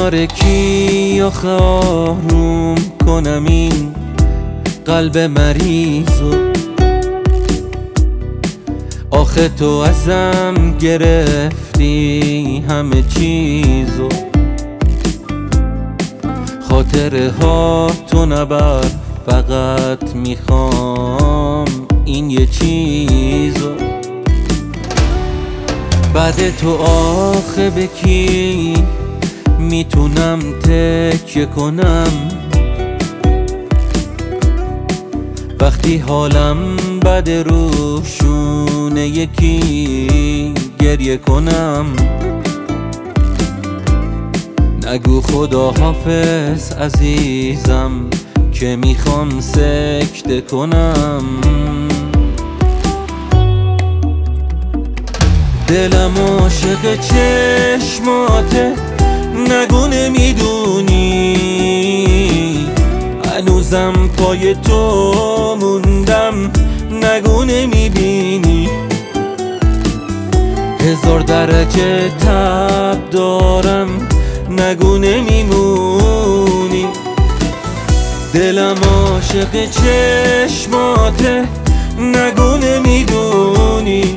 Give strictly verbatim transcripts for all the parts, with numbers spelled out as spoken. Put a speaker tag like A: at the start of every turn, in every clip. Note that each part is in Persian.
A: تارکی آخه آروم کنم این قلب مریضو؟ آخه تو ازم گرفتی همه چیزو، خاطره ها تو نبر، فقط میخوام این یه چیزو. بعد تو آخه به کی میتونم تکیه کنم وقتی حالم بد روشونه یکی گریه کنم؟ نگو خدا حافظ عزیزم که میخوام سکته کنم. دلم عاشق چشماته، نگو نمیدونی هنوزم پای تو موندم، نگو نمیبینی هزار درجه تب دارم، نگو نمیمونی. دلم عاشق چشماته، نگو نمیدونی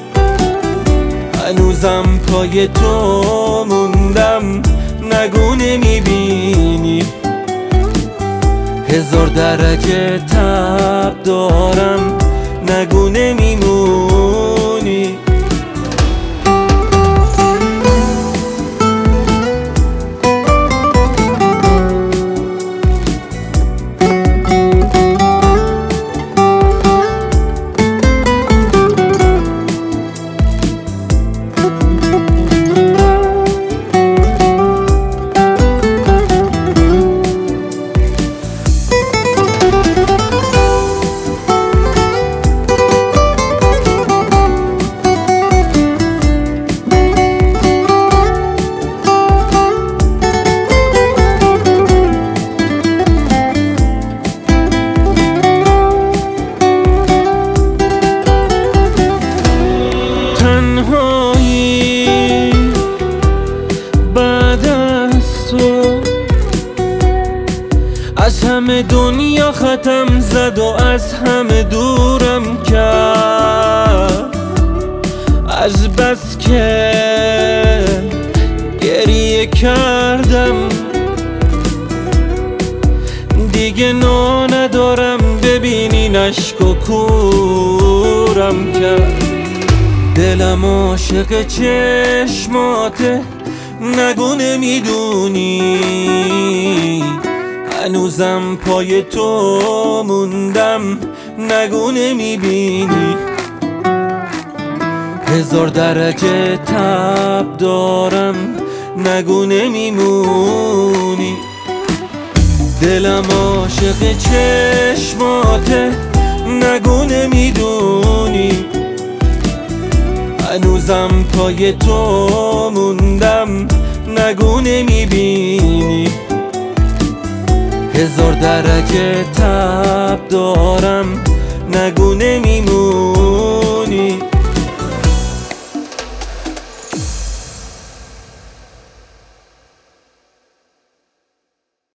A: هنوزم پای تو موندم، نگو نمیبینی هزار درجه تب دارم، نگو نمیمونی. تنهایی بعد از تو از همه دنیا ختم زد و از همه دورم کرد. از بس که گریه کردم دیگه نا ندارم، ببینین اشک و کورم کرد. دلم عاشق چشماته، نگو نمیدونی هنوزم پای تو موندم، نگو نمیبینی هزار درجه تب دارم، نگو نمیمونی. دلم عاشق چشماته، نگو نمیدونی هنوزم پای تو موندم، نگو نمیبینی هزار درجه تب دارم، نگو نمیمونی.